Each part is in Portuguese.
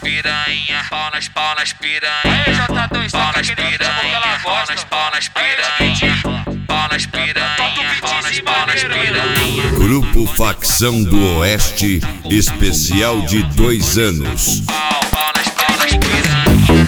piranha, pau nas piranha, pau nas piranha, pau nas piranha, pau nas piranha, pau nas piranha. Grupo Facção do Oeste, especial de 2 anos. Pau nas piranha,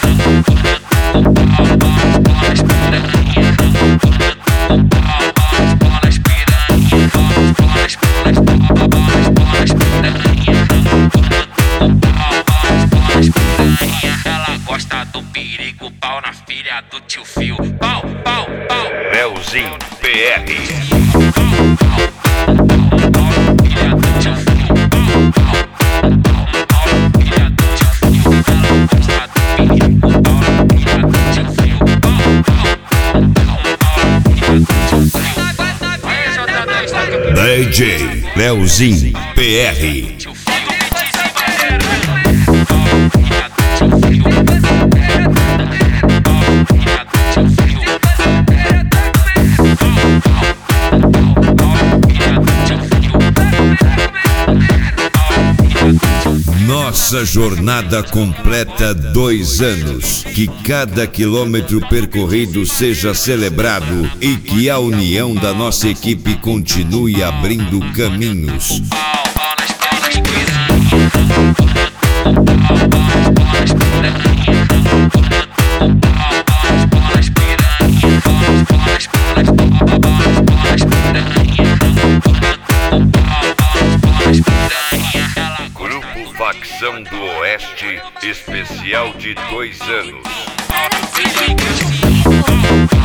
ela gosta do perigo, pau na filha do tio Fio. Pau, pau, pau. Leozinho PR. DJ Leozinho PR. Nossa jornada completa 2 anos. Que cada quilômetro percorrido seja celebrado e que a união da nossa equipe continue abrindo caminhos. Grupo Facção do Oeste, especial de 2 anos.